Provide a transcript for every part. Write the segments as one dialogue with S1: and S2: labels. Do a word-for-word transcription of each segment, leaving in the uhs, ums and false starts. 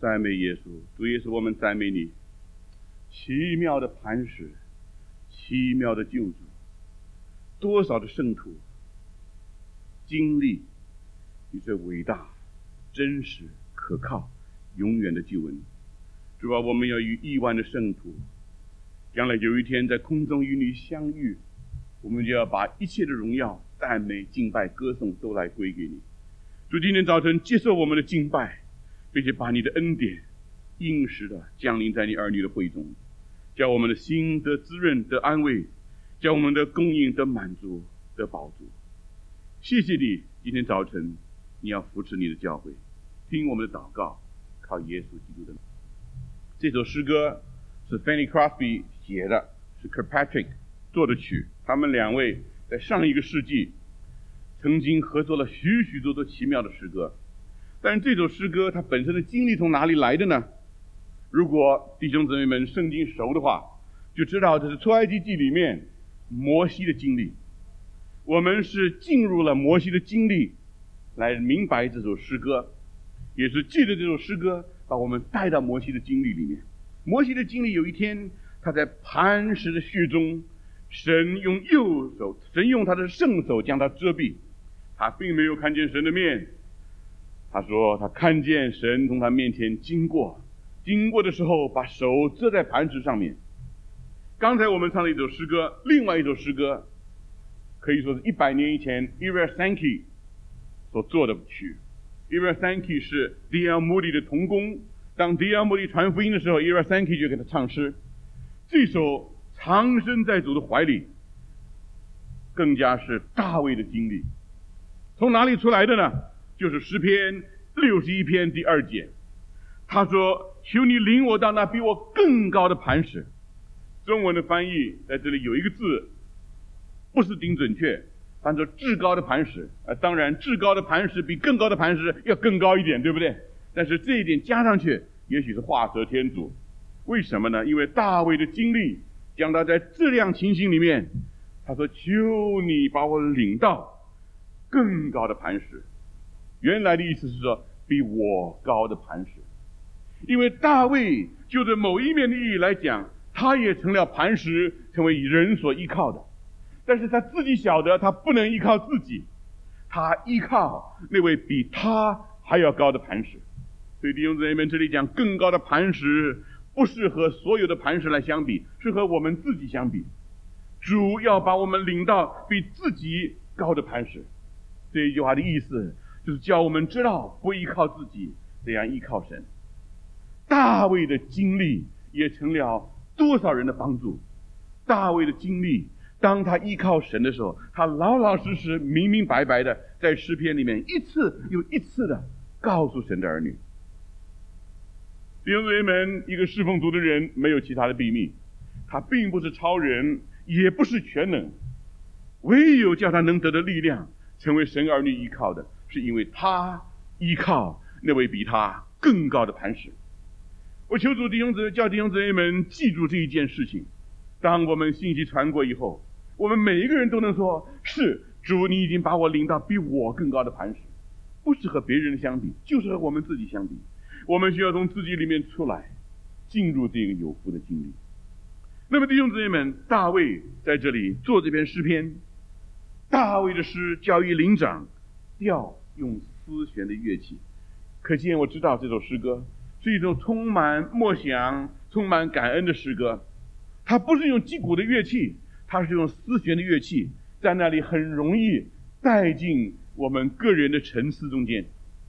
S1: 赞美耶稣，主耶稣，我们赞美你，奇妙的磐石，奇妙的救主，多少的圣徒经历你这伟大、真实、可靠、永远的救恩。主啊，我们要与亿万的圣徒，将来有一天在空中与你相遇，我们就要把一切的荣耀、赞美、敬拜、歌颂都来归给你。主，今天早晨接受我们的敬拜，并且把你的恩典应时的降临在你儿女的会中，叫我们的心得滋润、得安慰，叫我们的供应得满足、得饱足。谢谢你，今天早晨你要扶持你的教会，听我们的祷告，靠耶稣基督的名。这首诗歌是 Fanny Crosby 写的，是 Kirkpatrick 做的曲。他们两位在上一个世纪曾经合作了许许多多奇妙的诗歌。但是这首诗歌它本身的经历从哪里来的呢？如果弟兄姊妹们圣经熟的话，就知道这是出埃及记里面摩西的经历。我们是进入了摩西的经历来明白这首诗歌，也是借着这首诗歌把我们带到摩西的经历里面。摩西的经历，有一天他在磐石的穴中，神用右手，神用他的圣手将他遮蔽，他并没有看见神的面。他说他看见神从他面前经过，经过的时候把手遮在磐石上面。刚才我们唱的一首诗歌，另外一首诗歌可以说是一百年以前 Ira Sankey 所做的曲。Ira Sankey 是 D L Moody 的同工，当 D L Moody 传福音的时候， Ira Sankey 就给他唱诗。这首藏身在主的怀里更加是大卫的经历。从哪里出来的呢？就是诗篇六十一篇第二节，他说：求你领我到那比我更高的磐石。中文的翻译在这里有一个字不是顶准确，翻作至高的磐石。啊，当然至高的磐石比更高的磐石要更高一点，对不对？但是这一点加上去，也许是画蛇添足。为什么呢？因为大卫的经历将他在这样情形里面，他说：求你把我领到更高的磐石。原来的意思是说比我高的磐石。因为大卫就着某一面的意义来讲，他也成了磐石，成为人所依靠的。但是他自己晓得他不能依靠自己，他依靠那位比他还要高的磐石。所以弟兄姊妹们，这里讲更高的磐石不是和所有的磐石来相比，是和我们自己相比。主要把我们领到比自己高的磐石。这一句话的意思就是叫我们知道不依靠自己，这样依靠神。大卫的经历也成了多少人的帮助。大卫的经历，当他依靠神的时候，他老老实实明明白白的在诗篇里面一次又一次的告诉神的儿女。弟兄姊妹们，一个侍奉主的人没有其他的秘密，他并不是超人，也不是全能，唯有叫他能得的力量成为神儿女依靠的，是因为他依靠那位比他更高的磐石。我求主弟兄姊妹，叫弟兄姊妹们记住这一件事情。当我们信息传过以后，我们每一个人都能说：是主，你已经把我领到比我更高的磐石。不是和别人相比，就是和我们自己相比。我们需要从自己里面出来，进入这个有福的经历。那么弟兄姊妹们，大卫在这里做这篇诗篇，大卫的诗教育灵长，调用丝弦的乐器。可见我知道这首诗歌是一种充满默想、充满感恩的诗歌。它不是用击鼓的乐器，它是用丝弦的乐器，在那里很容易带进我们个人的沉思中间。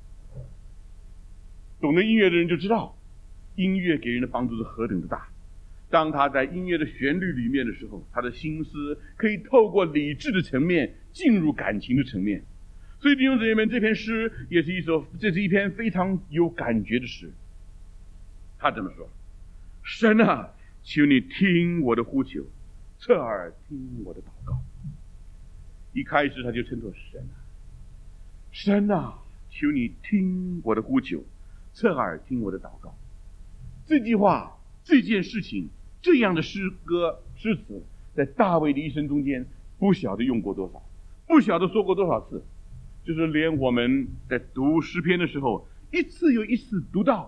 S1: 懂得音乐的人就知道，音乐给人的帮助是何等的大。当他在音乐的旋律里面的时候，他的心思可以透过理智的层面进入感情的层面。所以弟兄姊妹们，这篇诗也是一首，这是一篇非常有感觉的诗。他这么说：神啊，求你听我的呼求，侧耳听我的祷告。一开始他就称作神啊，神啊，求你听我的呼求，侧耳听我的祷告。这句话，这件事情，这样的诗歌诗词，在大卫的一生中间不晓得用过多少，不晓得说过多少次。就是连我们在读诗篇的时候，一次又一次读到，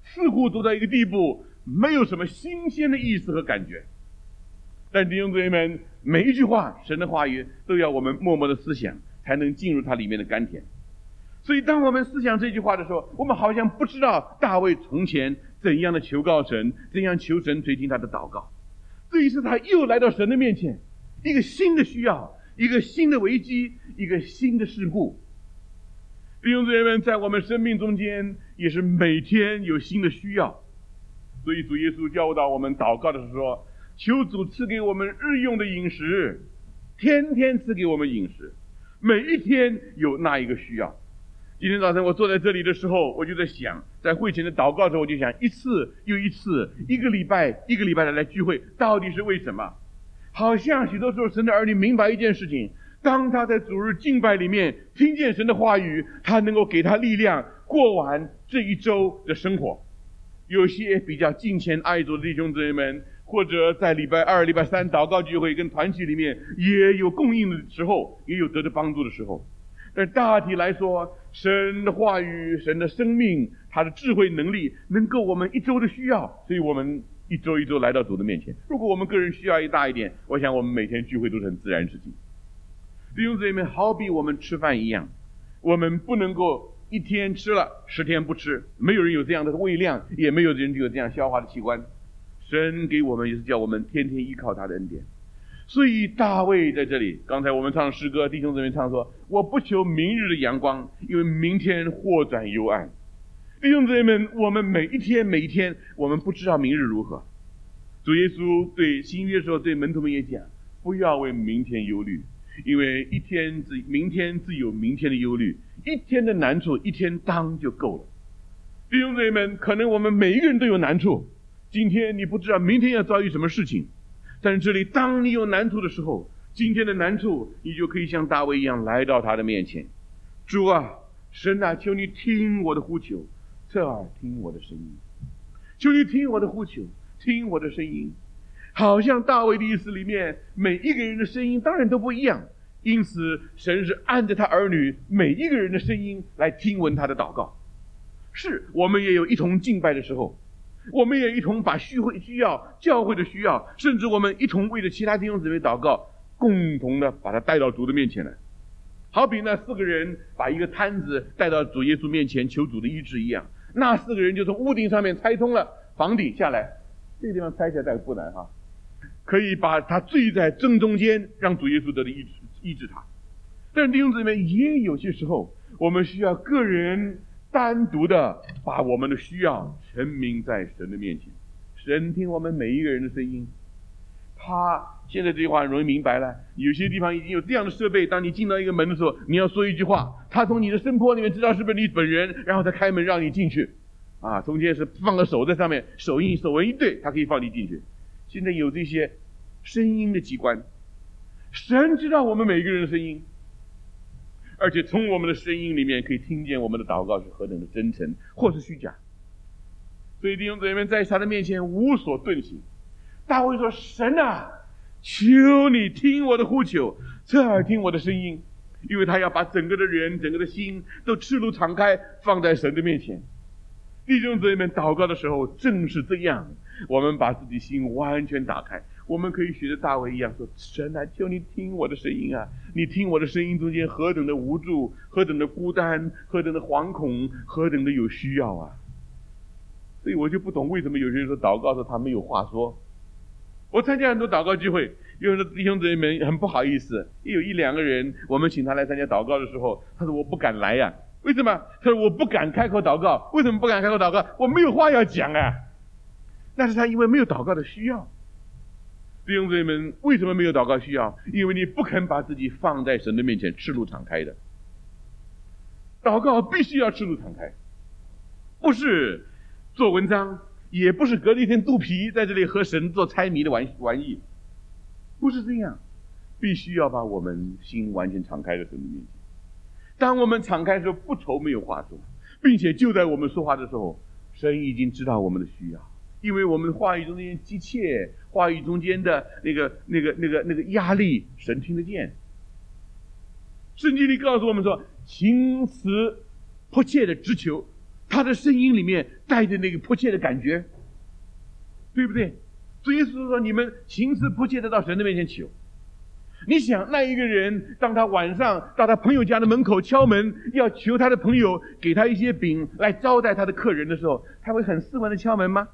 S1: 似乎走到一个地步，没有什么新鲜的意思和感觉。但弟兄姊妹们，每一句话，神的话语都要我们默默的思想，才能进入它里面的甘甜。所以当我们思想这句话的时候，我们好像不知道大卫从前怎样的求告神，怎样求神垂听他的祷告。这一次他又来到神的面前，一个新的需要，一个新的危机，一个新的事故。弟兄姊妹们，在我们生命中间也是每天有新的需要，所以主耶稣教导我们祷告的时候说，求主赐给我们日用的饮食，天天赐给我们饮食，每一天有那一个需要。今天早晨我坐在这里的时候，我就在想，在会前的祷告的时候，我就想，一次又一次，一个礼拜一个礼拜的来聚会，到底是为什么？好像许多时候神的儿女明白一件事情，当他在主日敬拜里面听见神的话语，他能够给他力量过完这一周的生活。有些比较敬虔爱主的弟兄姊妹们，或者在礼拜二礼拜三祷告聚会跟团契里面也有供应的时候，也有得到帮助的时候。但大体来说，神的话语，神的生命，他的智慧能力能够我们一周的需要，所以我们一周一周来到主的面前。如果我们个人需要一大一点，我想我们每天聚会都是很自然的事情。弟兄姊妹们，好比我们吃饭一样，我们不能够一天吃了十天不吃，没有人有这样的胃量，也没有人有这样消化的器官。神给我们也是叫我们天天依靠他的恩典。所以大卫在这里，刚才我们唱诗歌，弟兄姊妹唱说，我不求明日的阳光，因为明天或转幽暗。弟兄姊妹们，我们每一天每一天，我们不知道明日如何。主耶稣对新约的时候对门徒们也讲，不要为明天忧虑，因为一天自明天自有明天的忧虑，一天的难处一天当就够了。弟兄姊妹们，可能我们每一个人都有难处，今天你不知道明天要遭遇什么事情，但是这里当你有难处的时候，今天的难处你就可以像大卫一样来到他的面前。主啊，神啊，求你听我的呼求，侧耳听我的声音，求你听我的呼求，听我的声音。好像大卫的意思里面，每一个人的声音当然都不一样，因此神是按着他儿女每一个人的声音来听闻他的祷告。是我们也有一同敬拜的时候，我们也一同把需会需要教会的需要，甚至我们一同为了其他弟兄姊妹祷告，共同的把他带到主的面前来。好比那四个人把一个摊子带到主耶稣面前求主的医治一样，那四个人就从屋顶上面拆通了房顶下来，这个地方拆起来大概不难哈，可以把他坠在正中间，让主耶稣得的医治医治他。但是弟兄姊妹，也有些时候我们需要个人单独的把我们的需要陈明在神的面前，神听我们每一个人的声音。他现在这句话很容易明白了，有些地方已经有这样的设备，当你进到一个门的时候，你要说一句话，他从你的声波里面知道是不是你本人，然后再开门让你进去。啊，中间是放个手在上面，手印手纹一对，他可以放你进去。现在有这些声音的机关，神知道我们每一个人的声音，而且从我们的声音里面可以听见我们的祷告是何等的真诚或是虚假。所以弟兄姊妹们，在他的面前无所遁形。大卫说，神啊，求你听我的呼求，侧耳听我的声音。因为他要把整个的人整个的心都赤露敞开放在神的面前。弟兄姊妹们，祷告的时候正是这样，我们把自己心完全打开，我们可以学着大卫一样说，神啊，求你听我的声音啊，你听我的声音中间何等的无助，何等的孤单，何等的惶恐，何等的有需要啊。所以我就不懂为什么有些人说祷告的时候他没有话说。我参加很多祷告聚会，有的弟兄姊妹们很不好意思，也有一两个人我们请他来参加祷告的时候，他说我不敢来呀、啊。为什么？他说我不敢开口祷告。为什么不敢开口祷告？我没有话要讲啊。但是他因为没有祷告的需要。弟兄姊妹们，为什么没有祷告需要？因为你不肯把自己放在神的面前赤露敞开的。祷告必须要赤露敞开，不是做文章，也不是隔了一天肚皮在这里和神做猜谜的玩玩意，不是这样，必须要把我们心完全敞开在神的面前。当我们敞开的时候，不愁没有话说，并且就在我们说话的时候，神已经知道我们的需要，因为我们话语中间急切，话语中间的那个那个那个那个压力，神听得见。圣经里告诉我们说，情辞迫切的直求，他
S2: 他的声音里面带着那个迫切的感觉，对不对？主耶稣说：“你们情思迫切的到神的面前求。”你想，那一个人当他晚上到他朋友家的门口敲门，要求他的朋友给他一些饼来招待他的客人的时候，他会很斯文的敲门吗？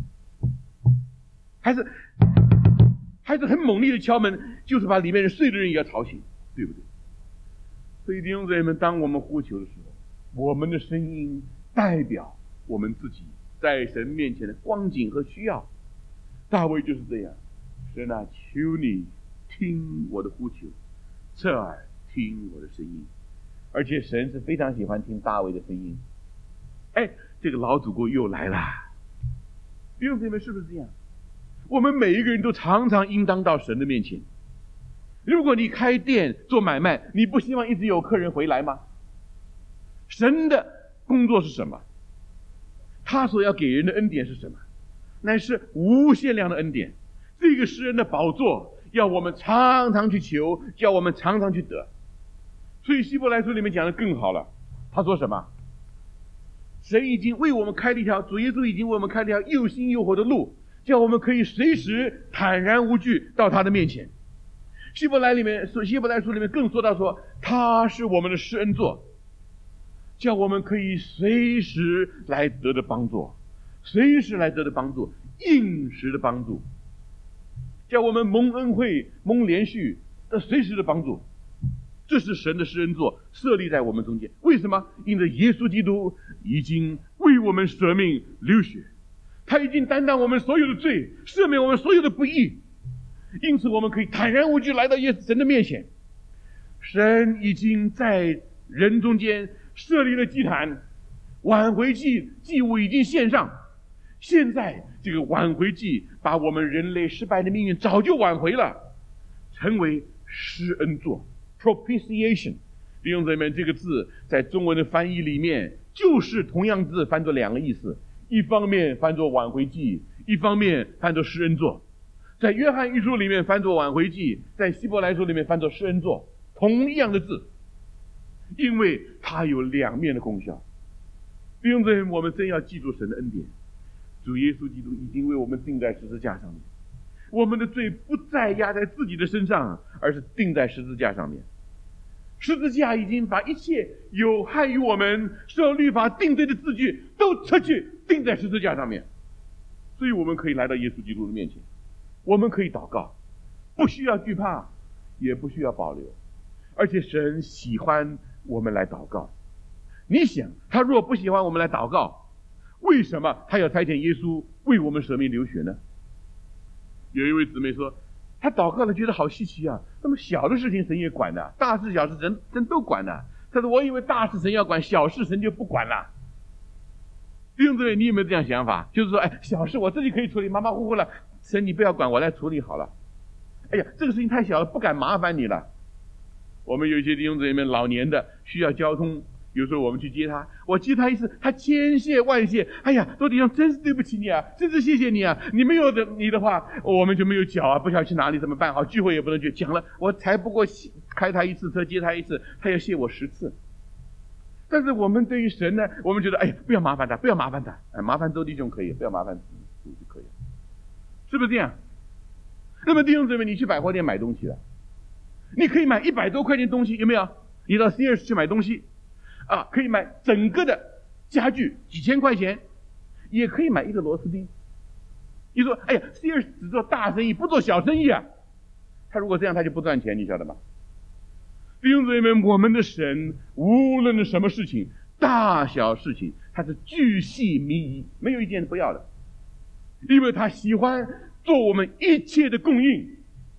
S2: 还是还是很猛烈的敲门，就是把里面人睡的人也要吵醒，对不对？所以弟兄姊妹们，当我们呼求的时候，我们的声音代表我们自己在神面前的光景和需要。大卫就是这样，神啊，求你听我的呼求，侧耳听我的声音。而且神是非常喜欢听大卫的声音。哎，这个老祖国又来了。弟兄姊妹们，是不是这样？我们每一个人都常常应当到神的面前。如果你开店做买卖，你不希望一直有客人回来吗？神的工作是什么？他所要给人的恩典是什么？乃是无限量的恩典。这个诗人的宝座要我们常常去求，叫我们常常去得。所以希伯来书里面讲的更好了，他说什么？神已经为我们开了一条，主耶稣已经为我们开了一条又新又活的路，叫我们可以随时坦然无惧到他的面前。希伯来里面，希伯来书里面更说到说，他是我们的施恩座，叫我们可以随时来得的帮助，随时来得的帮助，应时的帮助，叫我们蒙恩惠、蒙连续的随时的帮助。这是神的施恩座设立在我们中间。为什么？因为耶稣基督已经为我们舍命流血，他已经担当我们所有的罪，赦免我们所有的不义，因此我们可以坦然无惧来到耶稣神的面前。神已经在人中间设立了祭坛，挽回祭祭物已经献上。现在这个挽回祭把我们人类失败的命运早就挽回了，成为施恩座 propitiation。 弟兄姊妹，这个字在中文的翻译里面就是同样字翻作两个意思，一方面翻作挽回祭，一方面翻作施恩座。在约翰一书里面翻作挽回祭，在希伯来书里面翻作施恩座，同样的字，因为它有两面的功效。弟兄姊妹，我们真要记住神的恩典，主耶稣基督已经为我们钉在十字架上面，我们的罪不再压在自己的身上，而是钉在十字架上面。十字架已经把一切有害于我们受律法定罪的字句都撤去，钉在十字架上面。所以我们可以来到耶稣基督的面前，我们可以祷告，不需要惧怕，也不需要保留。而且神喜欢我们来祷告。你想，他若不喜欢我们来祷告，为什么他要差遣耶稣为我们舍命流血呢？有一位姊妹说，他祷告了觉得好稀奇啊，那么小的事情神也管的，大事小事神神都管的。他说我以为大事神要管，小事神就不管了。弟兄姊妹，你有没有这样想法？就是说，哎，小事我自己可以处理，马马虎虎了，神你不要管，我来处理好了。哎呀，这个事情太小了，不敢麻烦你了。我们有一些弟兄姊妹老年的需要交通，有时候我们去接他，我接他一次，他千谢万谢，哎呀，多弟兄真是对不起你啊，真是谢谢你啊，你没有的你的话，我们就没有脚啊，不晓得去哪里怎么办好，聚会也不能去，讲了我才不过开他一次车接他一次，他要谢我十次。但是我们对于神呢，我们觉得哎呀，不要麻烦他，不要麻烦他，哎，麻烦周弟兄可以，不要麻烦主就可以了，是不是这样？那么弟兄姊妹，你去百货店买东西了，你可以买一百多块钱东西，有没有？你到 Sears 去买东西啊，可以买整个的家具几千块钱，也可以买一个螺丝钉。你说哎呀 Sears 只做大生意不做小生意啊，他如果这样他就不赚钱，你晓得吗？弟兄姊妹们，我们的神无论是什么事情，大小事情，他是巨细靡遗，没有一件不要的，因为他喜欢做我们一切的供应。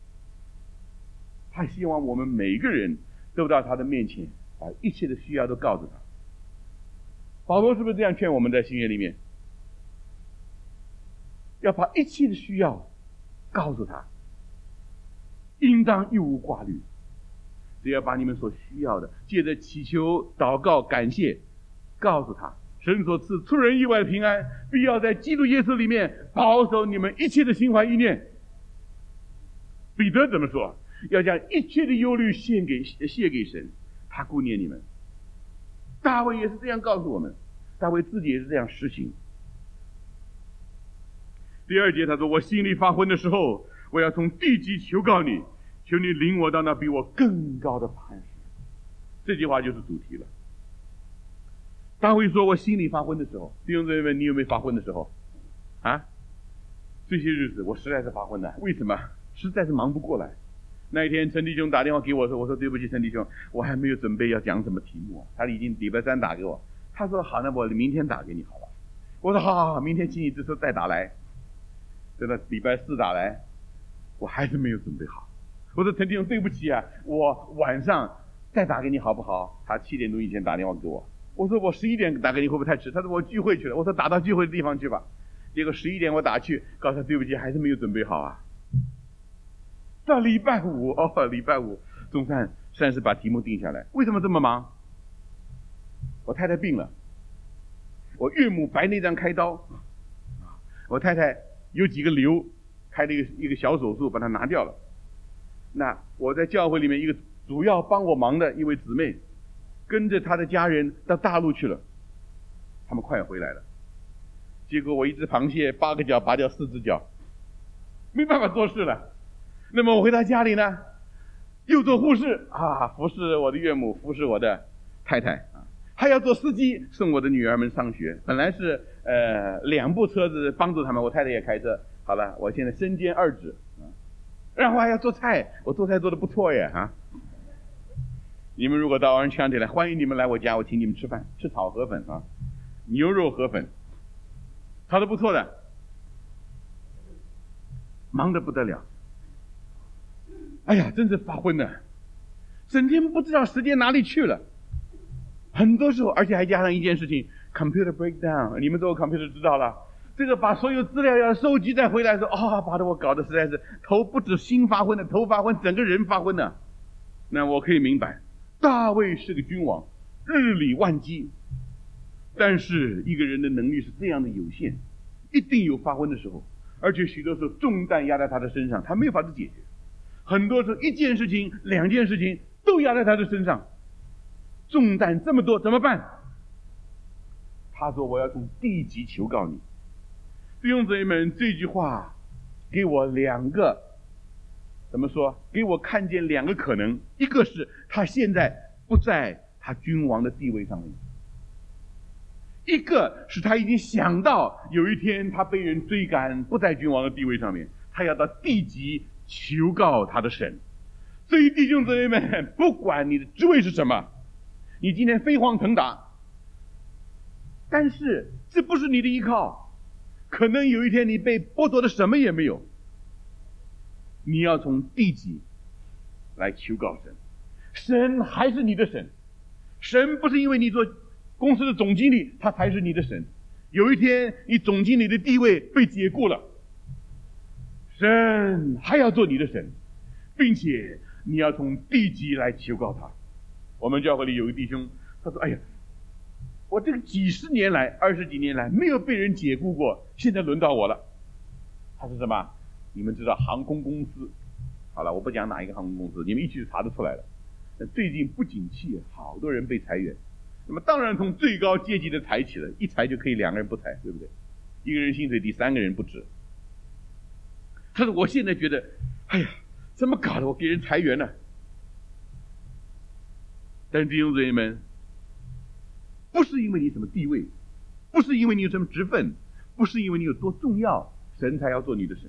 S2: 他希望我们每一个人都到他的面前，把一切的需要都告诉他。保罗是不是这样劝我们在新约里面？要把一切的需要告诉他，应当一无挂虑。只要把你们所需要的，借着祈求、祷告、感谢，告诉他。神所赐出人意外的平安，必要在基督耶稣里面保守你们一切的心怀意念。彼得怎么说？要将一切的忧虑献给卸给神，他顾念你们。大卫也是这样告诉我们， 大卫自己也是这样实行。第二节他说，我心里发昏的时候，我要从地极求告你，求你领我到那比我更高的磐石。这句话就是主题了。大卫说，我心里发昏的时候，弟兄姊妹们，你有没有发昏的时候啊？这些日子我实在是发昏了，为什么？实在是忙不过来。那一天陈弟兄打电话给我说，我说对不起陈弟兄，我还没有准备要讲什么题目，他已经礼拜三打给我，他说好，那我明天打给你好了。我说好好好，明天请你这时候再打来。等到礼拜四打来，我还是没有准备好。我说陈弟兄对不起啊，我晚上再打给你好不好？他七点钟以前打电话给我，我说我十一点打给你会不会太迟？他说我聚会去了。我说打到聚会的地方去吧。结果十一点我打去，告诉他对不起，还是没有准备好啊。到礼拜五哦，礼拜五中山算是把题目定下来。为什么这么忙？我太太病了，我岳母白内障开刀，我太太有几个瘤，开了一个一个小手术把它拿掉了。那我在教会里面一个主要帮我忙的一位姊妹，跟着她的家人到大陆去了，他们快回来了。结果我一只螃蟹八个脚拔掉四只脚，没办法做事了。那么我回到家里呢，又做护士啊，服侍我的岳母，服侍我的太太啊，还要做司机送我的女儿们上学。本来是呃两部车子帮助他们，我太太也开车。好了，我现在身兼二职啊，然后还要做菜，我做菜做得不错耶啊！你们如果到 Orange County 来，欢迎你们来我家，我请你们吃饭，吃炒河粉啊，牛肉河粉，炒得不错的，忙得不得了。哎呀，真是发昏了，整天不知道时间哪里去了。很多时候，而且还加上一件事情 ，computer breakdown， 你们做 computer 知道了，这个把所有资料要收集再回来的时候，啊、哦，把得我搞得实在是头不止心发昏的，头发昏，整个人发昏了。那我可以明白，大卫是个君王，日理万机，但是一个人的能力是这样的有限，一定有发昏的时候，而且许多时候重担压在他的身上，他没有法子解决。很多时候一件事情两件事情都压在他的身上，重担这么多怎么办？他说我要从地极求告你。弟兄姊妹们，这句话给我两个怎么说，给我看见两个可能。一个是他现在不在他君王的地位上面，一个是他已经想到有一天他被人追赶，不在君王的地位上面，他要到地极求告他的神。所以弟兄姊妹们，不管你的职位是什么，你今天飞黄腾达，但是这不是你的依靠，可能有一天你被剥夺的什么也没有，你要从地极来求告神。神还是你的神，神不是因为你做公司的总经理他才是你的神，有一天你总经理的地位被解雇了，神还要做你的神，并且你要从地极来求告他。我们教会里有一弟兄，他说哎呀，我这个几十年来二十几年来没有被人解雇过，现在轮到我了。他是什么？你们知道航空公司，好了，我不讲哪一个航空公司，你们一起就查得出来了。最近不景气，好多人被裁员，那么当然从最高阶级的裁起了，一裁就可以两个人不裁，对不对？一个人薪水抵三个人不止。他说我现在觉得哎呀，怎么搞的，我给人裁员了。但是弟兄姊妹们，不是因为你什么地位，不是因为你有什么职分，不是因为你有多重要，神才要做你的神。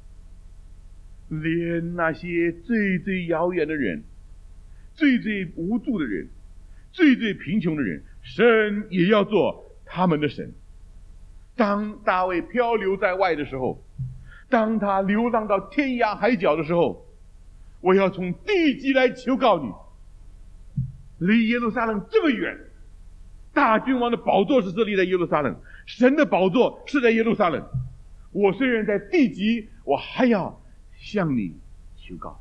S2: 连那些最最遥远的人，最最无助的人，最最贫穷的人，神也要做他们的神。当大卫漂流在外的时候，当他流浪到天涯海角的时候，我要从地极来求告你。离耶路撒冷这么远，大君王的宝座是设立在耶路撒冷，神的宝座是在耶路撒冷，我虽然在地极，我还要向你求告。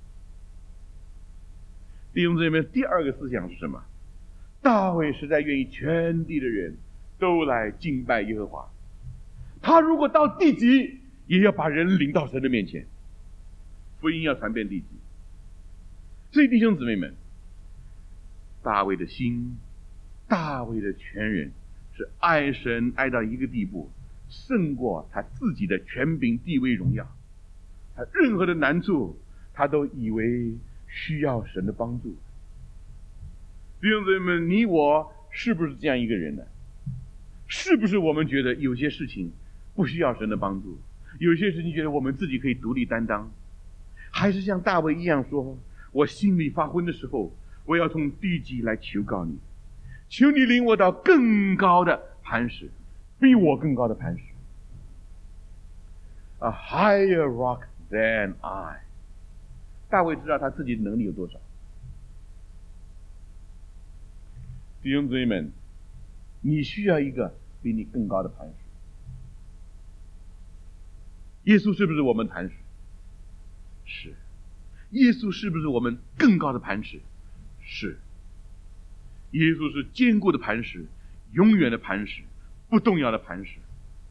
S2: 弟兄姊妹，第二个思想是什么？大卫实在愿意全地的人都来敬拜耶和华，他如果到地极也要把人领到神的面前，福音要传遍地极。所以弟兄姊妹们，大卫的心，大卫的全人是爱神爱到一个地步，胜过他自己的权柄、地位、荣耀。他任何的难处，他都以为需要神的帮助。弟兄姊妹们，你我是不是这样一个人呢？是不是我们觉得有些事情不需要神的帮助，有些事情觉得我们自己可以独立担当？还是像大卫一样说，我心里发昏的时候，我要从地极来求告你，求你领我到更高的磐石，比我更高的磐石。 A higher rock than I。 大卫知道他自己的能力有多少。弟兄姊妹们，你需要一个比你更高的磐石。耶稣是不是我们磐石？是。耶稣是不是我们更高的磐石？是。耶稣是坚固的磐石，永远的磐石，不动摇的磐石。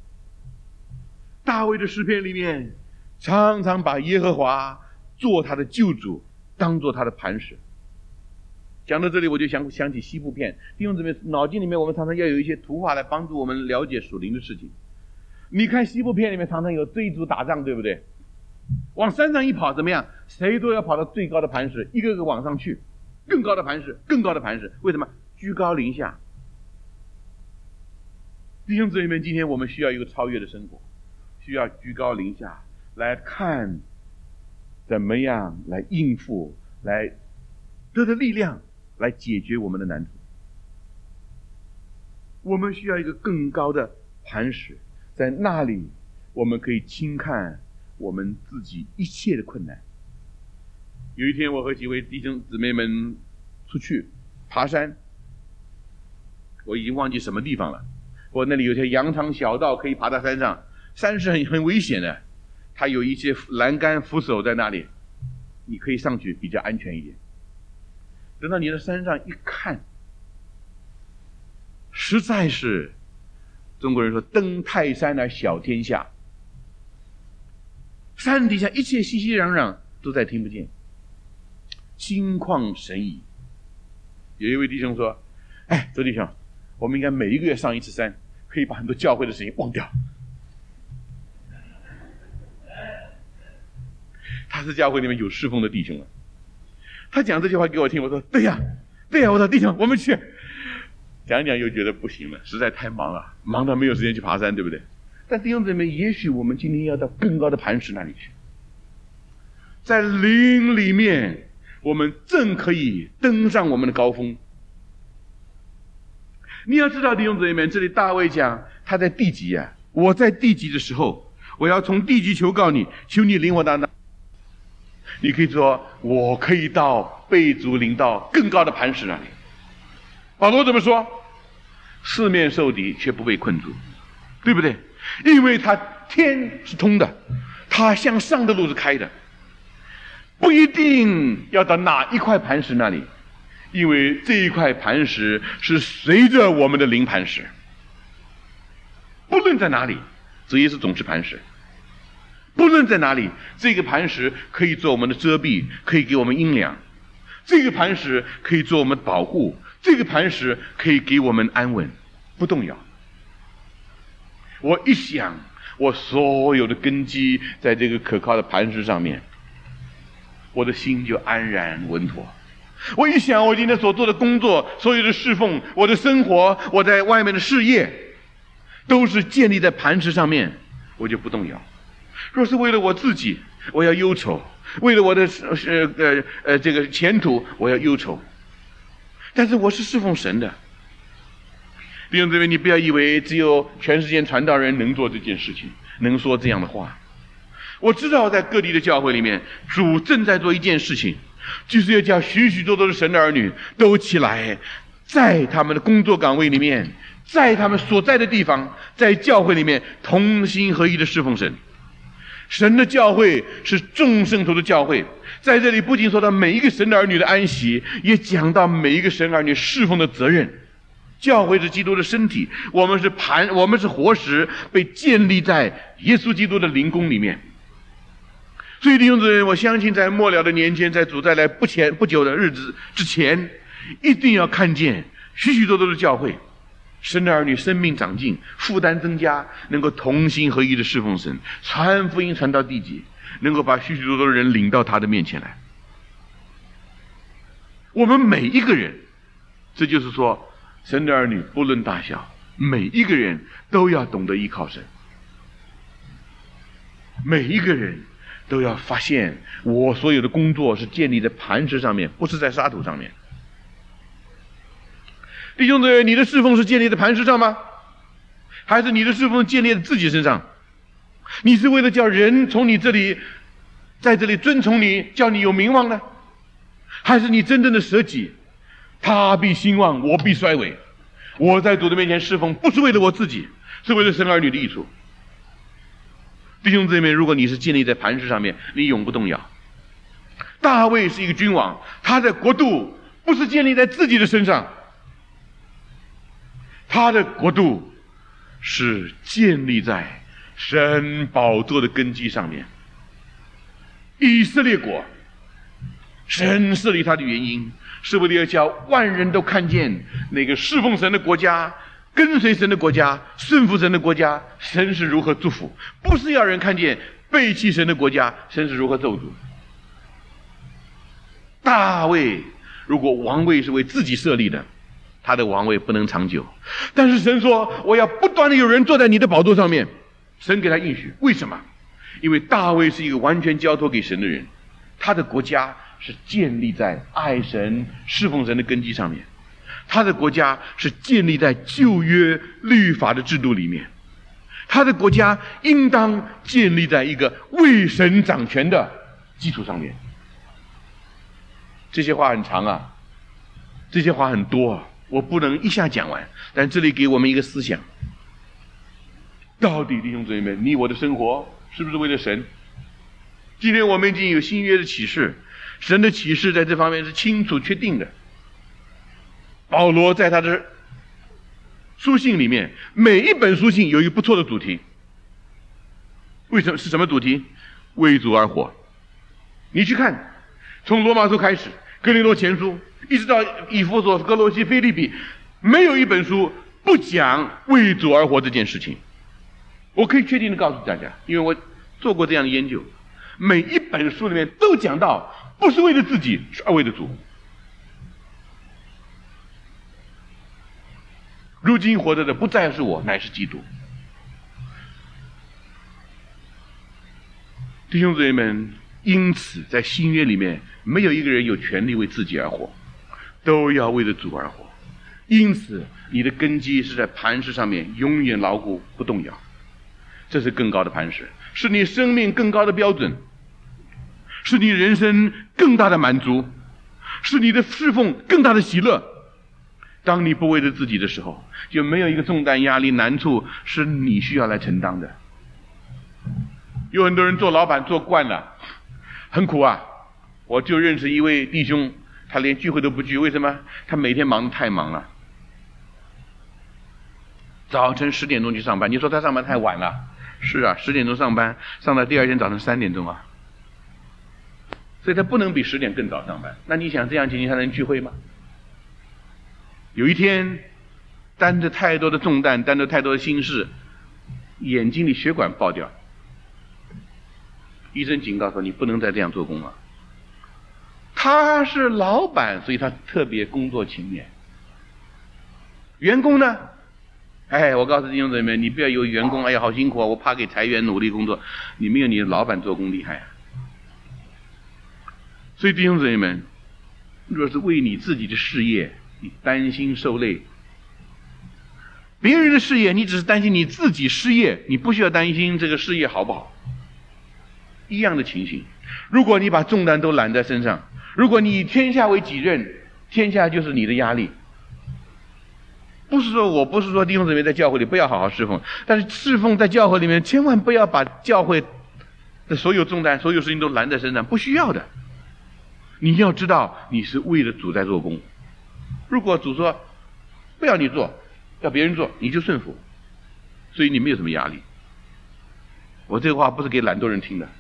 S2: 大卫的诗篇里面常常把耶和华做他的救主，当做他的磐石。讲到这里，我就想想起西部片。弟兄姊妹，脑筋里面我们常常要有一些图画来帮助我们了解属灵的事情。你看西部片里面常常有追逐打仗，对不对？往山上一跑怎么样？谁都要跑到最高的磐石，一个个往上去，更高的磐石，更高的磐石。为什么？居高临下。弟兄姊妹们，今天我们需要一个超越的生活，需要居高临下来看怎么样来应付，来得到力量来解决我们的难处。我们需要一个更高的磐石，在那里我们可以轻看我们自己一切的困难。有一天我和几位弟兄姊妹们出去爬山，我已经忘记什么地方了，我那里有条羊肠小道可以爬到山上，山是很很危险的，它有一些栏杆扶手在那里，你可以上去比较安全一点。等到你在山上一看，实在是中国人说登泰山而小天下，山底下一切熙熙攘攘都在听不见，心旷神怡。有一位弟兄说，哎，周弟兄，我们应该每一个月上一次山，可以把很多教会的事情忘掉。他是教会里面有侍奉的弟兄了，他讲这句话给我听，我说对呀对呀，我说弟兄我们去。讲讲又觉得不行了，实在太忙了，忙到没有时间去爬山，对不对？但弟兄姊妹，也许我们今天要到更高的磐石那里去，在灵里面我们正可以登上我们的高峰。你要知道弟兄姊妹，这里大卫讲他在地极啊，我在地极的时候，我要从地极求告你，求你领我到那。你可以说我可以到被主领到更高的磐石那里。保罗怎么说？四面受敌却不被困住，对不对？因为他天是通的，他向上的路是开的，不一定要到哪一块磐石那里，因为这一块磐石是随着我们的灵磐石，不论在哪里，主耶稣总是磐石。不论在哪里，这个磐石可以做我们的遮蔽，可以给我们阴凉，这个磐石可以做我们的保护，这个磐石可以给我们安稳，不动摇。我一想，我所有的根基在这个可靠的磐石上面，我的心就安然稳妥。我一想，我今天所做的工作，所有的侍奉，我的生活，我在外面的事业，都是建立在磐石上面，我就不动摇。若是为了我自己，我要忧愁；为了我的呃呃呃这个前途，我要忧愁。但是我是侍奉神的，弟兄姊妹，你不要以为只有全世界传道人能做这件事情，能说这样的话。我知道在各地的教会里面，主正在做一件事情，就是要叫许许多多的神的儿女都起来，在他们的工作岗位里面，在他们所在的地方，在教会里面同心合一的侍奉神。神的教会是众圣徒的教会，在这里不仅说到每一个神的儿女的安息，也讲到每一个神儿女侍奉的责任。教会是基督的身体，我们是磐，我们是活石，被建立在耶稣基督的灵宫里面。所以弟兄姊妹，我相信在末了的年间，在主再来不前不久的日子之前，一定要看见许许多多的教会， 神的儿女生命长进，负担增加，能够同心合一的侍奉神，传福音传到地极，能够把许许多多的人领到他的面前来。我们每一个人，这就是说，神的儿女不论大小，每一个人都要懂得依靠神。每一个人都要发现，我所有的工作是建立在磐石上面，不是在沙土上面。弟兄姊妹，你的侍奉是建立在磐石上吗？还是你的侍奉建立在自己身上？你是为了叫人从你这里，在这里尊崇你，叫你有名望呢？还是你真正的舍己，他必兴旺，我必衰微。我在主的面前侍奉，不是为了我自己，是为了神儿女的益处。弟兄姊妹，如果你是建立在磐石上面，你永不动摇。大卫是一个君王，他的国度不是建立在自己的身上，他的国度是建立在神宝座的根基上面。以色列国，神设立他的原因，是为了要叫万人都看见那个侍奉神的国家，跟随神的国家，顺服神的国家，神是如何祝福，不是要人看见背弃神的国家，神是如何咒诅。大卫如果王位是为自己设立的，他的王位不能长久。但是神说，我要不断的有人坐在你的宝座上面，神给他应许。为什么？因为大卫是一个完全交托给神的人，他的国家是建立在爱神侍奉神的根基上面，他的国家是建立在旧约律法的制度里面，他的国家应当建立在一个为神掌权的基础上面。这些话很长啊，这些话很多啊，我不能一下讲完，但这里给我们一个思想，到底弟兄姊妹们，你我的生活是不是为了神？今天我们已经有新约的启示，神的启示在这方面是清楚确定的。保罗在他的书信里面，每一本书信有一个不错的主题。为什么？是什么主题？为主而活。你去看，从罗马书开始，哥林多前书，一直到以弗所、哥罗西、腓立比，没有一本书不讲为主而活这件事情。我可以确定的告诉大家，因为我做过这样的研究，每一本书里面都讲到，不是为了自己，而为了主。如今活着的不再是我，乃是基督。弟兄姊妹们，因此在新约里面，没有一个人有权利为自己而活，都要为了主而活。因此你的根基是在磐石上面，永远牢固不动摇。这是更高的磐石，是你生命更高的标准，是你人生更大的满足，是你的侍奉更大的喜乐。当你不为了自己的时候，就没有一个重担、压力、难处是你需要来承担的。有很多人做老板做惯了，很苦啊。我就认识一位弟兄，他连聚会都不聚，为什么？他每天忙得太忙了，早晨十点钟去上班。你说他上班太晚了？是啊，十点钟上班，上到第二天早上三点钟啊，所以他不能比十点更早上班。那你想这样情形他能聚会吗？有一天，担着太多的重担，担着太多的心事，眼睛里血管爆掉，医生警告说你不能再这样做工了。他是老板，所以他特别工作勤勉。员工呢？哎，我告诉弟兄姊妹，你不要有员工，哎呀好辛苦啊，我怕给裁员努力工作，你没有你的老板做工厉害啊。所以弟兄姊妹们，若是为你自己的事业你担心受累，别人的事业你只是担心你自己失业，你不需要担心这个事业好不好。一样的情形，如果你把重担都揽在身上，如果你以天下为己任，天下就是你的压力。不是说我不是说弟兄姊妹在教会里不要好好侍奉，但是侍奉在教会里面千万不要把教会的所有重担所有事情都揽在身上，不需要的。你要知道你是为了主在做工。如果主说不要你做，要别人做，你就顺服，所以你没有什么压力。我这个话不是给懒惰人听的。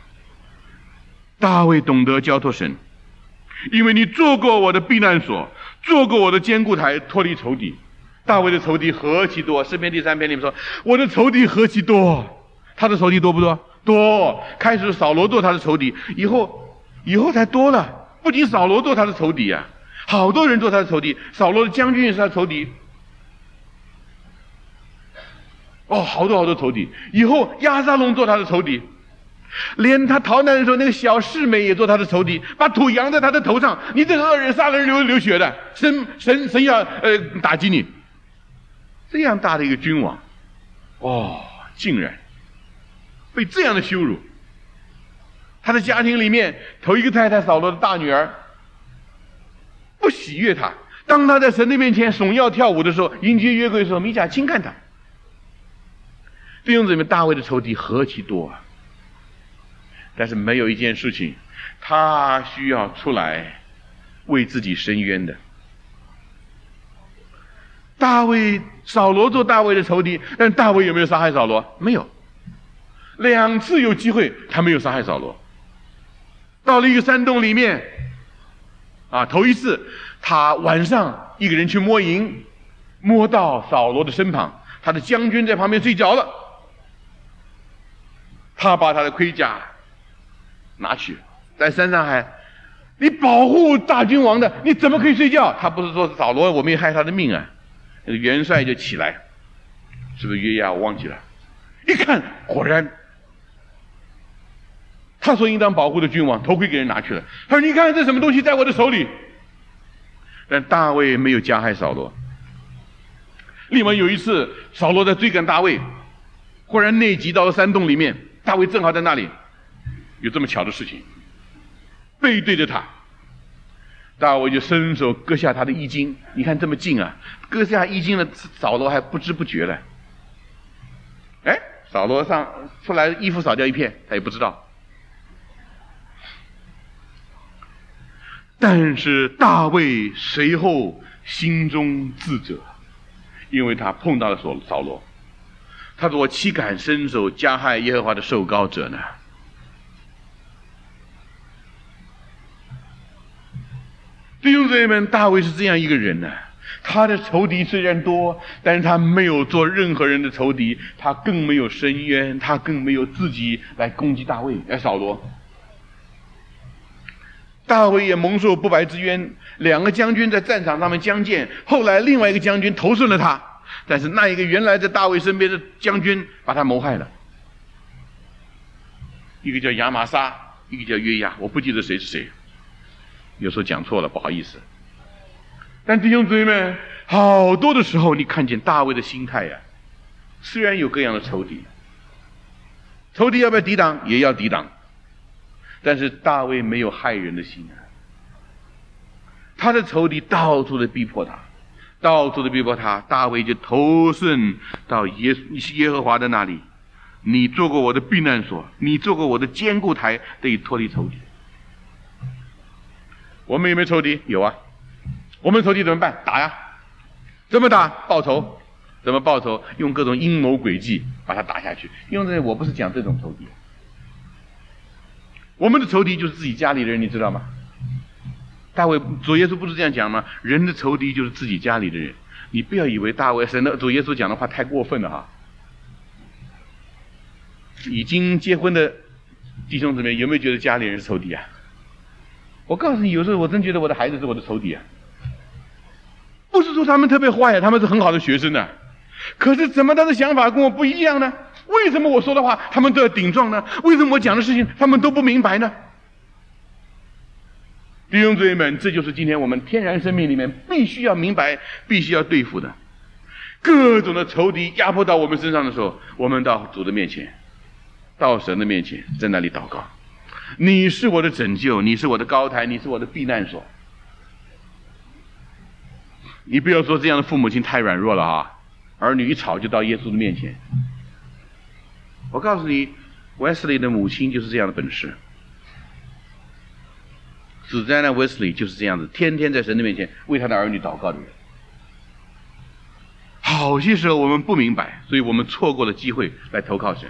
S2: 大卫懂得交托神，因为你做过我的避难所， 做过我的坚固台，脱离仇敌。大卫的仇敌何其多！诗篇第三篇里面说，我的仇敌何其多。他的仇敌多不多？多。开始扫罗做他的仇敌，以后以后才多了。不仅扫罗做他的仇敌啊，好多人做他的仇敌。扫罗的将军也是他的仇敌。哦，好多好多仇敌。以后押沙龙做他的仇敌，连他逃难的时候，那个小示每也做他的仇敌，把土扬在他的头上。你这个恶人，杀人流流血的，神神神要呃打击你。这样大的一个君王，哦，竟然被这样的羞辱。他的家庭里面头一个太太扫罗的大女儿不喜悦他，当他在神的面前耸耀跳舞的时候，迎接约柜的时候，米甲轻看他。弟兄姊妹，大卫的仇敌何其多啊！但是没有一件事情他需要出来为自己伸冤的。大卫扫罗做大卫的仇敌，但大卫有没有杀害扫罗？没有。两次有机会他没有杀害扫罗。到了一个山洞里面啊，头一次他晚上一个人去摸营，摸到扫罗的身旁，他的将军在旁边睡着了，他把他的盔甲拿去，在山上喊，你保护大君王的，你怎么可以睡觉？他不是说扫罗我没有害他的命啊。那个元帅就起来，是不是约押？我忘记了。一看，果然他所应当保护的君王头盔给人拿去了。他说，你看这什么东西在我的手里。但大卫没有加害扫罗。另外有一次，扫罗在追赶大卫，忽然内急到了山洞里面，大卫正好在那里，有这么巧的事情，背对着他，大卫就伸手割下他的衣襟。你看这么近啊，割下衣襟了，扫罗还不知不觉了。哎，扫罗上出来衣服扫掉一片，他也不知道。但是大卫随后心中自责，因为他碰到了扫罗。他说，我岂敢伸手加害耶和华的受膏者呢？弟兄姊妹们，大卫是这样一个人呢、啊，他的仇敌虽然多，但是他没有做任何人的仇敌，他更没有伸冤，他更没有自己来攻击大卫来扫罗。大卫也蒙受不白之冤，两个将军在战场上面相见，后来另外一个将军投顺了他，但是那一个原来在大卫身边的将军把他谋害了，一个叫亚玛撒，一个叫约押，我不记得谁是谁，有时候讲错了，不好意思。但弟兄姊妹们，好多的时候你看见大卫的心态呀、啊，虽然有各样的仇敌，仇敌要不要抵挡？也要抵挡。但是大卫没有害人的心啊，他的仇敌到处的逼迫他，到处的逼迫他，大卫就投顺到耶耶和华的那里。你做过我的避难所，你做过我的坚固台，得以脱离仇敌。我们有没有仇敌？有啊。我们仇敌怎么办？打呀。怎么打？报仇。怎么报仇？用各种阴谋诡计把他打下去。用这我不是讲这种仇敌。我们的仇敌就是自己家里的人，你知道吗？大卫主耶稣不是这样讲吗？人的仇敌就是自己家里的人。你不要以为大卫神的主耶稣讲的话太过分了哈。已经结婚的弟兄姊妹有没有觉得家里人是仇敌啊？我告诉你，有时候我真觉得我的孩子是我的仇敌啊。不是说他们特别坏啊，他们是很好的学生呢、啊。可是怎么他的想法跟我不一样呢？为什么我说的话他们都要顶撞呢？为什么我讲的事情他们都不明白呢？弟兄姊妹们，这就是今天我们天然生命里面必须要明白、必须要对付的。各种的仇敌压迫到我们身上的时候，我们到主的面前，到神的面前，在那里祷告。你是我的拯救，你是我的高台，你是我的避难所。你不要说这样的父母亲太软弱了啊！儿女一吵就到耶稣的面前。我告诉你，威斯利的母亲就是这样的本事。史詹娜·威斯利就是这样子，天天在神的面前为他的儿女祷告的人。好些时候我们不明白，所以我们错过了机会来投靠神。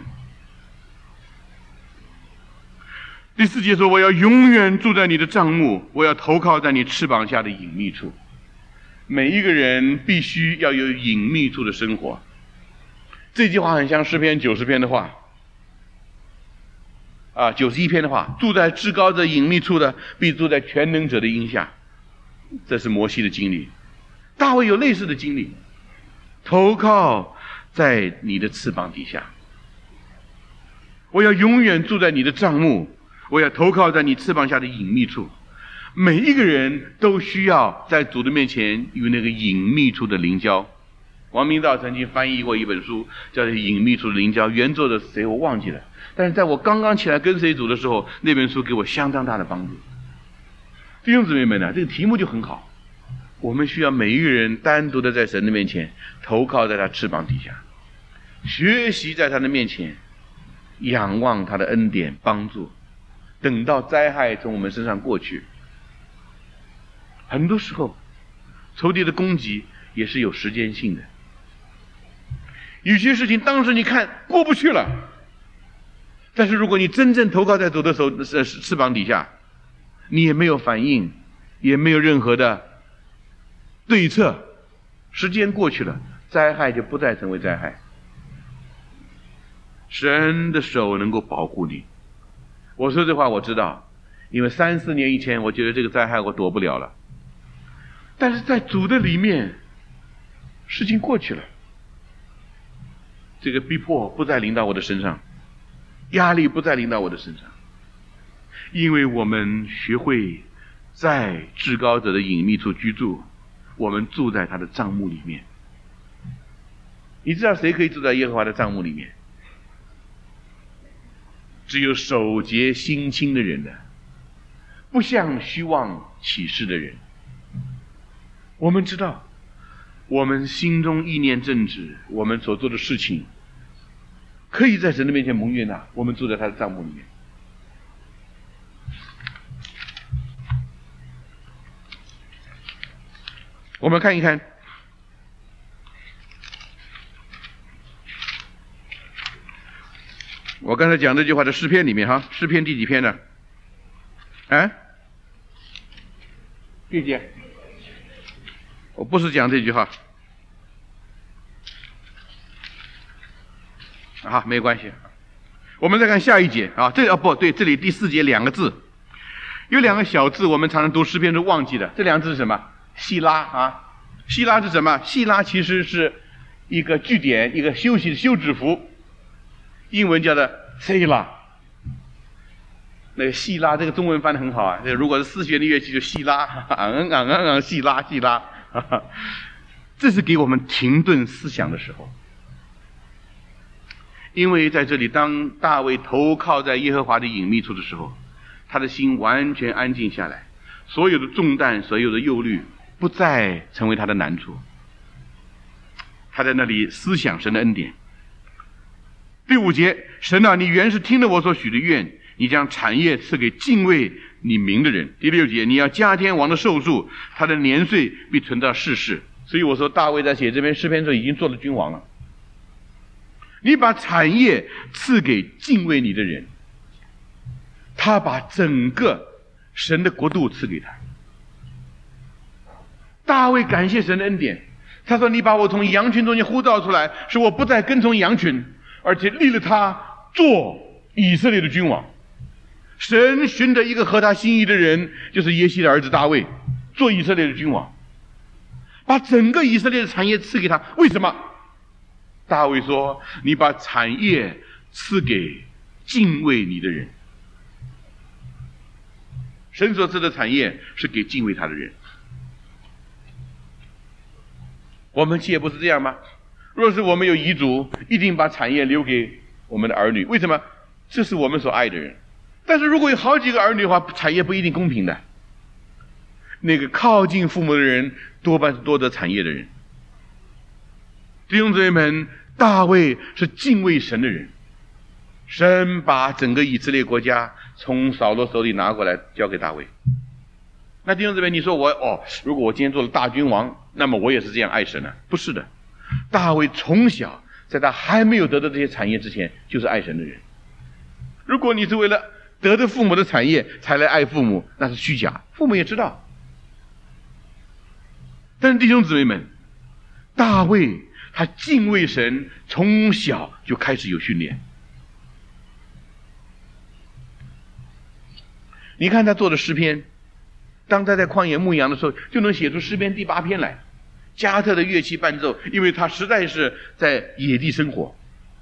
S2: 第四节说，我要永远住在你的帐幕，我要投靠在你翅膀下的隐秘处。 每一个人必须要有隐秘处的生活。这句话很像诗篇九十篇的话，啊，九十一篇的话，住在至高者隐秘处的，必住在全能者的荫下。这是摩西的经历，大卫有类似的经历，投靠在你的翅膀底下。我要永远住在你的帐幕，我要投靠在你翅膀下的隐秘处。每一个人都需要在主的面前有那个隐秘处的灵交。王明道曾经翻译过一本书，叫做《隐秘处的灵交》，原作的谁我忘记了，但是在我刚刚起来跟随主的时候，那本书给我相当大的帮助。弟兄姊妹们呢，这个题目就很好，我们需要每一个人单独的在神的面前投靠在他翅膀底下，学习在他的面前仰望他的恩典帮助，等到灾害从我们身上过去。很多时候仇敌的攻击也是有时间性的，有些事情当时你看过不去了，但是如果你真正投靠在主的手呃翅膀底下，你也没有反应，也没有任何的对策，时间过去了，灾害就不再成为灾害。神的手能够保护你。我说这话我知道，因为三四年以前我觉得这个灾害我躲不了了，但是在主的里面事情过去了，这个逼迫不再临到我的身上，压力不再临到我的身上，因为我们学会在至高者的隐秘处居住，我们住在他的帐幕里面。你知道谁可以住在耶和华的帐幕里面？只有守节心清的人的，不向虚妄起誓的人。我们知道我们心中意念正直，我们所做的事情可以在神的面前蒙悦纳，我们住在他的帐幕里面。我们看一看我刚才讲这句话的诗篇里面哈，诗篇第几篇呢？啊？第几？我不是讲这句话。啊，没关系。我们再看下一节啊，这哦不对，这里第四节两个字，有两个小字，我们常常读诗篇都忘记了。这两个字是什么？细拉啊，细拉是什么？细拉其实是一个句点，一个休息的休止符。英文叫做 Selah， 那个细拉这个中文翻得很好啊。如果是四弦的乐器就细拉，嗯嗯嗯嗯，细拉细拉，这是给我们停顿思想的时候。因为在这里，当大卫投靠在耶和华的隐秘处的时候，他的心完全安静下来，所有的重担，所有的忧虑不再成为他的难处。他在那里思想神的恩典。第五节，神啊，你原是听了我所许的愿，你将产业赐给敬畏你名的人。第六节，你要加添王的寿数，他的年岁必存到世世。所以我说大卫在写这篇诗篇的时候已经做了君王了。你把产业赐给敬畏你的人，他把整个神的国度赐给他。大卫感谢神的恩典，他说你把我从羊群中间呼召出来，使我不再跟从羊群，而且立了他做以色列的君王。神寻得一个合他心意的人，就是耶西的儿子大卫，做以色列的君王，把整个以色列的产业赐给他。为什么？大卫说你把产业赐给敬畏你的人。神所赐的产业是给敬畏他的人。我们岂不是这样吗？若是我们有遗嘱，一定把产业留给我们的儿女。为什么？这是我们所爱的人。但是如果有好几个儿女的话，产业不一定公平的。那个靠近父母的人多半是多得产业的人。弟兄姊妹们，大卫是敬畏神的人，神把整个以色列国家从扫罗手里拿过来交给大卫。那弟兄姊妹，你说我哦，如果我今天做了大君王，那么我也是这样爱神呢？不是的，大卫从小在他还没有得到这些产业之前就是爱神的人。如果你是为了得到父母的产业才来爱父母，那是虚假，父母也知道。 但是弟兄姊妹们，大卫他敬畏神，从小就开始有训练。你看他做的诗篇，当他在旷野牧羊的时候，就能写出诗篇第八篇来，加特的乐器伴奏，因为他实在是在野地生活。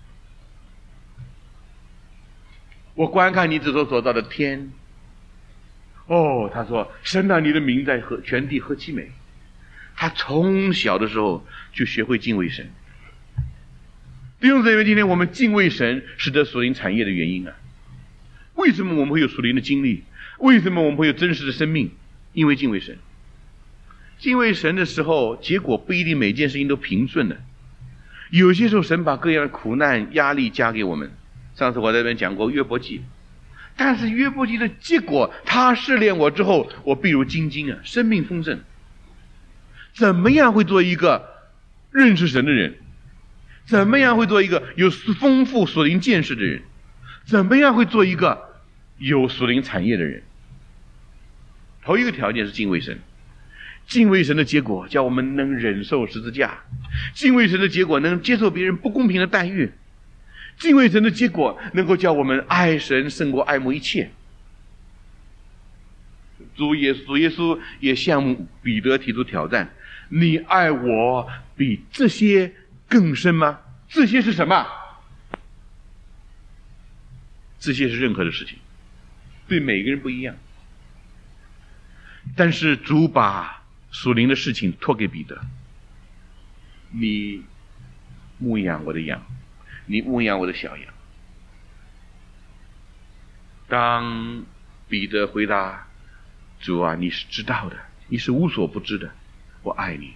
S2: 我观看你指头所造的天，哦，他说神啊，你的名在何全地何其美。他从小的时候就学会敬畏神。弟兄姊妹，今天我们敬畏神是得属灵产业的原因啊。为什么我们会有属灵的经历？为什么我们会有真实的生命？因为敬畏神。敬畏神的时候，结果不一定每件事情都平顺的。有些时候神把各样的苦难压力加给我们。上次我在这边讲过约伯记，但是约伯记的结果，他试炼我之后，我必如精金啊，生命丰盛。怎么样会做一个认识神的人？怎么样会做一个有丰富属灵见识的人？怎么样会做一个有属灵产业的人？头一个条件是敬畏神。敬畏神的结果叫我们能忍受十字架，敬畏神的结果能接受别人不公平的待遇，敬畏神的结果能够叫我们爱神胜过爱慕一切。主耶稣耶稣也向彼得提出挑战，你爱我比这些更深吗？这些是什么？这些是任何的事情，对每个人不一样。但是主把属灵的事情托给彼得，你牧养我的羊，你牧养我的小羊。当彼得回答，主啊，你是知道的，你是无所不知的，我爱你。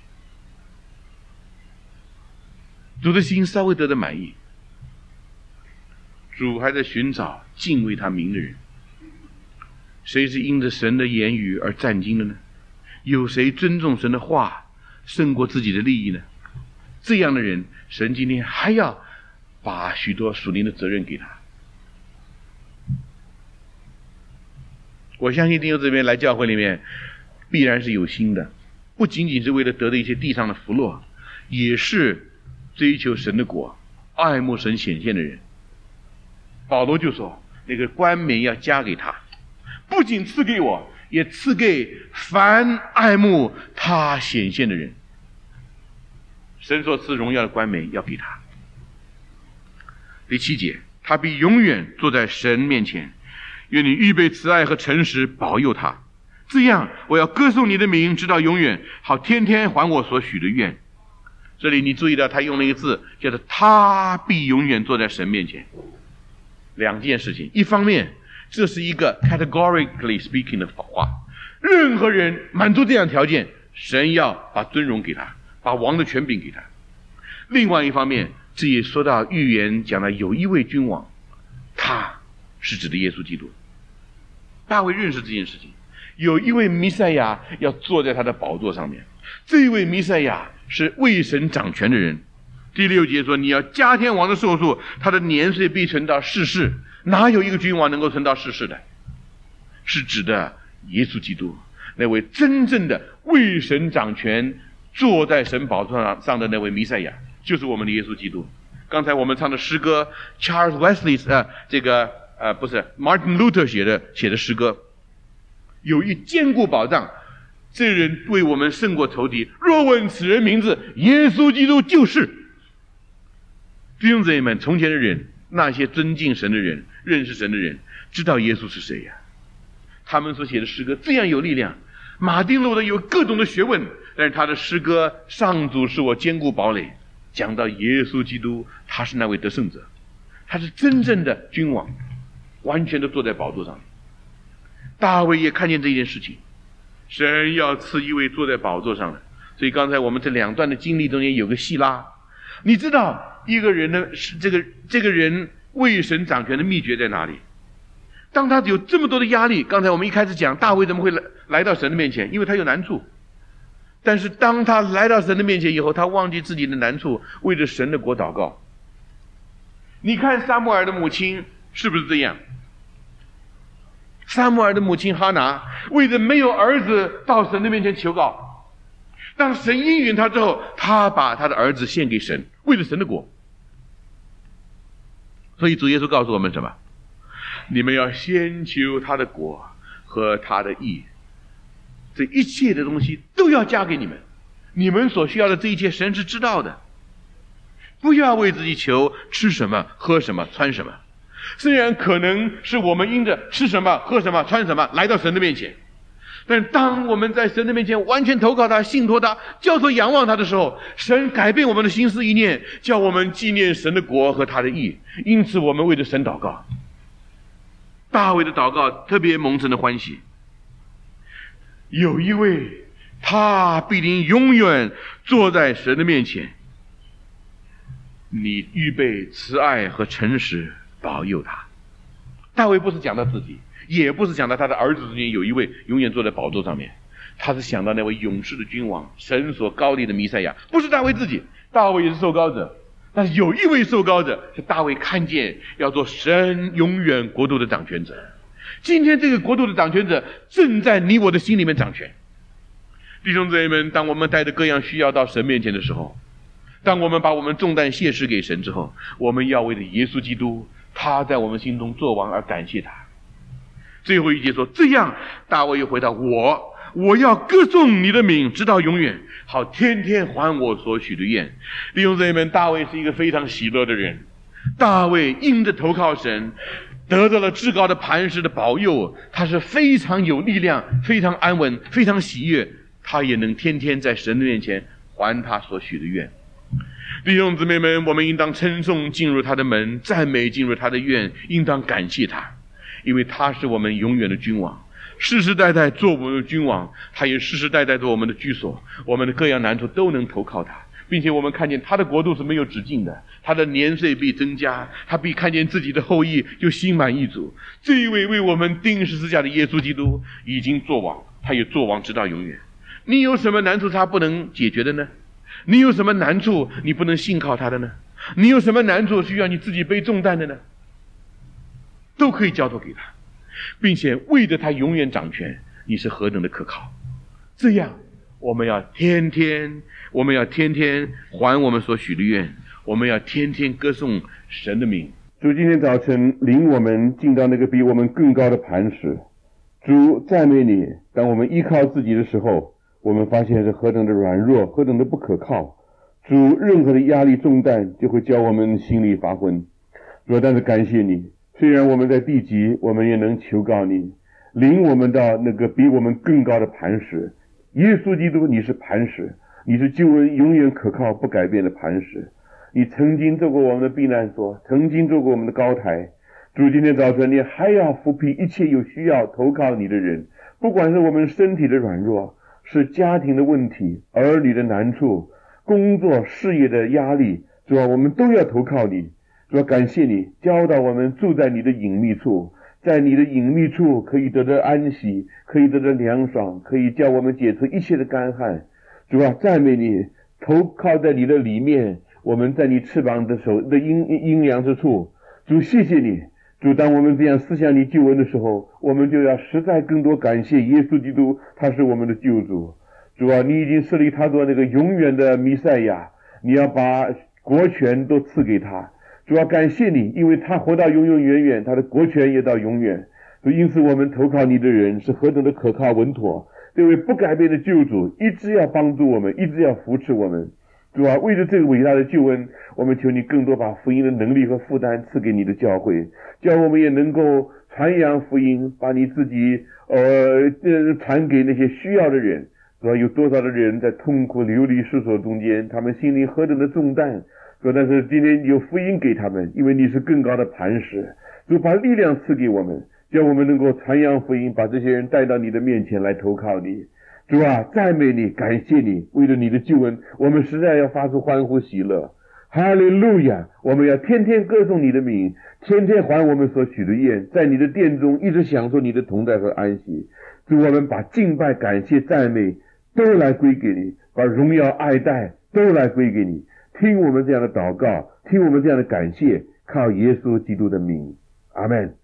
S2: 主的心稍微得到满意。主还在寻找敬畏他名的人。谁是因着神的言语而战惊的呢？有谁尊重神的话胜过自己的利益呢？这样的人，神今天还要把许多属灵的责任给他。我相信弟兄这边来教会里面必然是有心的，不仅仅是为了得到一些地上的福乐，也是追求神的国，爱慕神显现的人。保罗就说，那个冠冕要加给他，不仅赐给我，也赐给凡爱慕他显现的人。神所赐荣耀的冠冕要给他。第七节，他必永远坐在神面前，愿你预备慈爱和诚实保佑他，这样我要歌颂你的名直到永远，好天天还我所许的愿。这里你注意到他用了一个字，叫做他必永远坐在神面前。两件事情，一方面这是一个 categorically speaking 的话，任何人满足这样条件，神要把尊荣给他，把王的权柄给他。另外一方面，这也说到预言讲了有一位君王，他是指的耶稣基督。大卫认识这件事情，有一位弥赛亚要坐在他的宝座上面，这一位弥赛亚是为神掌权的人。第六节说，你要加添王的寿数，他的年岁必存到世世。哪有一个君王能够存到世世的？是指的耶稣基督，那位真正的为神掌权坐在神宝座上的那位弥赛亚，就是我们的耶稣基督。刚才我们唱的诗歌 Charles Wesley 呃，这个呃不是 Martin Luther 写的写的诗歌，有一坚固保障，这人为我们胜过仇敌，若问此人名字，耶稣基督就是。弟兄姊妹们，从前的人，那些尊敬神的人，认识神的人，知道耶稣是谁呀、啊？他们所写的诗歌这样有力量。马丁路德有各种的学问，但是他的诗歌上主是我坚固堡垒，讲到耶稣基督，他是那位得胜者，他是真正的君王，完全的坐在宝座上。大卫也看见这件事情，神要赐一位坐在宝座上的。所以刚才我们这两段的经历中间有个细拉，你知道一个人的这个这个人为神掌权的秘诀在哪里？当他有这么多的压力，刚才我们一开始讲大卫怎么会来来到神的面前，因为他有难处。但是当他来到神的面前以后，他忘记自己的难处，为着神的国祷告。你看撒母耳的母亲是不是这样？撒母耳的母亲哈拿为着没有儿子到神的面前求告， 当神应允他之后，他把他的儿子献给神，为了神的国。所以主耶稣告诉我们什么？你们要先求他的国和他的义，这一切的东西都要加给你们。你们所需要的这一切，神是知道的。不要为自己求吃什么、喝什么、穿什么。虽然可能是我们因着吃什么、喝什么、穿什么来到神的面前，但当我们在神的面前完全投靠他、信托他、交托仰望他的时候，神改变我们的心思意念，叫我们纪念神的国和他的义。因此我们为着神祷告。大卫的祷告特别蒙神的欢喜，有一位他必定永远坐在神的面前，你预备慈爱和诚实保佑他。大卫不是讲到自己，也不是讲到他的儿子之间有一位永远坐在宝座上面，他是想到那位永世的君王，神所高立的弥赛亚。不是大卫自己，大卫也是受膏者，但是有一位受膏者是大卫看见要做神永远国度的掌权者。今天这个国度的掌权者正在你我的心里面掌权。弟兄姊妹们，当我们带着各样需要到神面前的时候，当我们把我们重担卸释给神之后，我们要为了耶稣基督他在我们心中作王而感谢他。最后一节说，这样大卫又回到我我要歌颂你的名直到永远，好天天还我所许的愿。弟兄姊妹们，大卫是一个非常喜乐的人。大卫因着投靠神，得到了至高的磐石的保佑，他是非常有力量，非常安稳，非常喜悦，他也能天天在神的面前还他所许的愿。弟兄姊妹们，我们应当称颂进入他的门，赞美进入他的院，应当感谢他，因为他是我们永远的君王，世世代代做我们的君王，他也世世代代做我们的居所。我们的各样难处都能投靠他，并且我们看见他的国度是没有止境的，他的年岁必增加，他必看见自己的后裔就心满意足。这一位为我们钉十字架的耶稣基督已经作王，他也作王直到永远。你有什么难处他不能解决的呢？你有什么难处你不能信靠他的呢？你有什么难处需要你自己背重担的呢？都可以交托给他，并且为着他永远掌权，你是何等的可靠。这样我们要天天我们要天天还我们所许的愿，我们要天天歌颂神的名。
S3: 主今天早晨领我们进到那个比我们更高的磐石。主赞美你，当我们依靠自己的时候，我们发现是何等的软弱，何等的不可靠。主任何的压力重担就会叫我们心里发昏。主，但是感谢你，虽然我们在地级，我们也能求告你，领我们到那个比我们更高的磐石。耶稣基督，你是磐石，你是救恩永远可靠不改变的磐石。你曾经做过我们的避难所，曾经做过我们的高台。主，今天早晨你还要扶庇一切有需要投靠你的人，不管是我们身体的软弱，是家庭的问题，儿女的难处，工作事业的压力，主啊，我们都要投靠你。主啊，感谢你教导我们住在你的隐秘处，在你的隐秘处可以得到安息，可以得到凉爽，可以叫我们解除一切的干旱。主啊，赞美你，投靠在你的里面，我们在你翅膀的手的阴阴凉之处。主，谢谢你。主，当我们这样思想你救恩的时候，我们就要实在更多感谢耶稣基督，他是我们的救主。主啊，你已经设立他做那个永远的弥赛亚，你要把国权都赐给他。主啊，感谢你，因为他活到永永远远，他的国权也到永远。所以因此我们投靠你的人是何等的可靠稳妥。这位不改变的救主一直要帮助我们，一直要扶持我们。主啊，为了这个伟大的救恩，我们求你更多把福音的能力和负担赐给你的教会，叫我们也能够传扬福音，把你自己呃传给那些需要的人。主啊，有多少的人在痛苦流离失所中间，他们心里何等的重担。主啊，但是今天有福音给他们，因为你是更高的磐石。主，把力量赐给我们，叫我们能够传扬福音，把这些人带到你的面前来投靠你。主啊，赞美你，感谢你，为了你的救恩，我们实在要发出欢呼喜乐。哈利路亚！我们要天天歌颂你的名，天天还我们所许的愿，在你的殿中一直享受你的同在和安息。主，我们把敬拜、感谢、赞美都来归给你，把荣耀、爱戴都来归给你。听我们这样的祷告，听我们这样的感谢，靠耶稣基督的名，阿们。